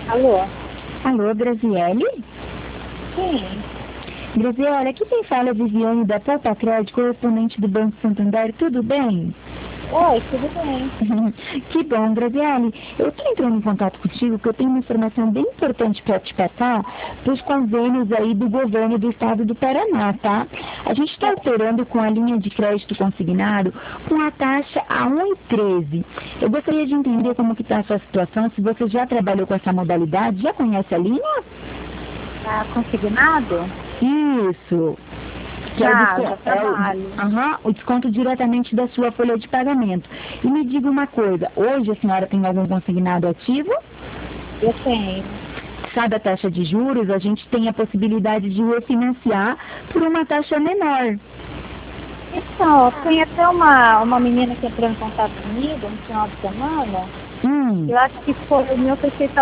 Alô? Alô, Graziele? Sim. Graziele, aqui quem fala é Viviane da Poupa Crédito, correspondente do Banco Santander, tudo bem? Oi, tudo bem? Que bom, Graziele. Eu estou entrando em contato contigo porque eu tenho uma informação bem importante para te passar dos convênios aí do governo do estado do Paraná, tá? A gente está operando com a linha de crédito consignado com a taxa a 1,13. Eu gostaria de entender como que está a sua situação, se você já trabalhou com essa modalidade, já conhece a linha? Tá consignado? Isso. Que é Já trabalho. o desconto diretamente da sua folha de pagamento. E me diga uma coisa, hoje a senhora tem algum consignado ativo? Eu tenho. Sabe a taxa de juros? A gente tem a possibilidade de refinanciar por uma taxa menor. Então, tem até uma menina que entrou em contato comigo no final de semana. Eu acho que foi, o meu foi feito a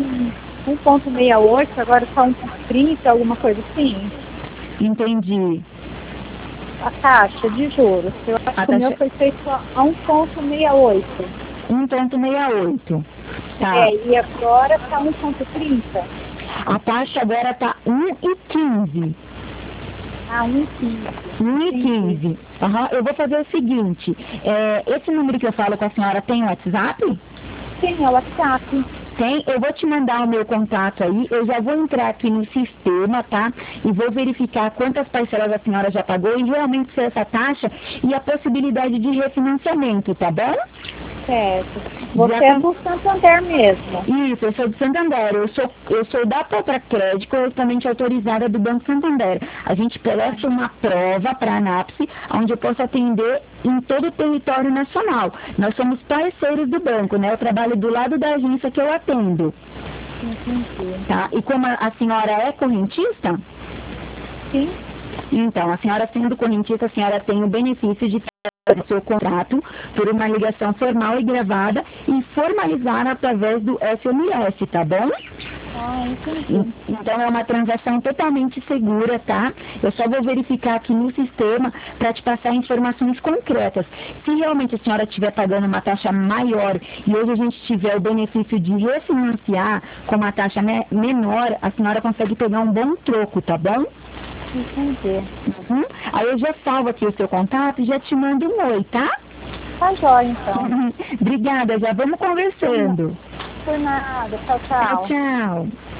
1,68, agora está 1,30, alguma coisa assim. Entendi. A taxa de juros. Eu acho que o meu foi feito a 1,68. 1,68. Tá. E agora está 1,30. A taxa agora está 1,15. Ah, 1,15. 1,15. Eu vou fazer o seguinte, esse número que eu falo com a senhora tem WhatsApp? Tem, é o WhatsApp. Tem, eu vou te mandar o meu contato aí, eu já vou entrar aqui no sistema, tá? E vou verificar quantas parcelas a senhora já pagou e realmente se essa taxa e a possibilidade de refinanciamento, tá bom? Certo. Você é do Santander mesmo? Isso, eu sou do Santander, eu sou da Poupa Crédito, correspondente autorizada do Banco Santander. A gente presta uma prova para a ANAPSE, onde eu posso atender em todo o território nacional. Nós somos parceiros do banco, né? Eu trabalho do lado da agência que eu atendo. Entendi. Tá? E como a senhora é correntista? Sim. Então, a senhora sendo correntista, a senhora tem o benefício de o seu contrato por uma ligação formal e gravada e formalizar através do SMS, tá bom? Ah, entendi. Então é uma transação totalmente segura, tá? Eu só vou verificar aqui no sistema para te passar informações concretas. Se realmente a senhora estiver pagando uma taxa maior e hoje a gente tiver o benefício de refinanciar com uma taxa menor, a senhora consegue pegar um bom troco, tá bom? Entendi. Aí eu já salvo aqui o seu contato e já te mando um oi, tá? Tá jóia, então. Obrigada, já vamos conversando. Por nada. Tchau, tchau. Tchau, tchau.